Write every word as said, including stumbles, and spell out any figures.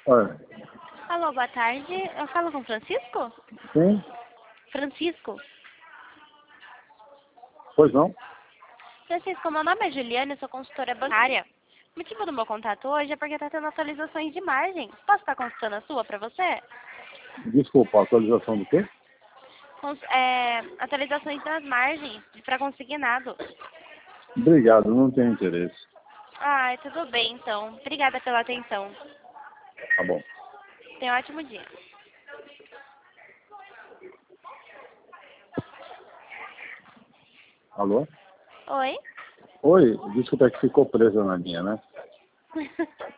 Olha, Alô, boa tarde. Eu falo com Francisco? sim? Francisco? Pois não? Francisco, meu nome é Juliana, eu sou consultora bancária. O motivo do meu contato hoje é porque está tendo atualizações de margem. Posso estar consultando a sua para você? Desculpa, atualização do quê? Cons é, atualizações das margens para consignado. Obrigado, não tenho interesse. Ah, tudo bem então. Obrigada pela atenção. Tá bom. Tenha um ótimo dia. Alô? Oi? Oi, desculpa, é que ficou presa na linha, né?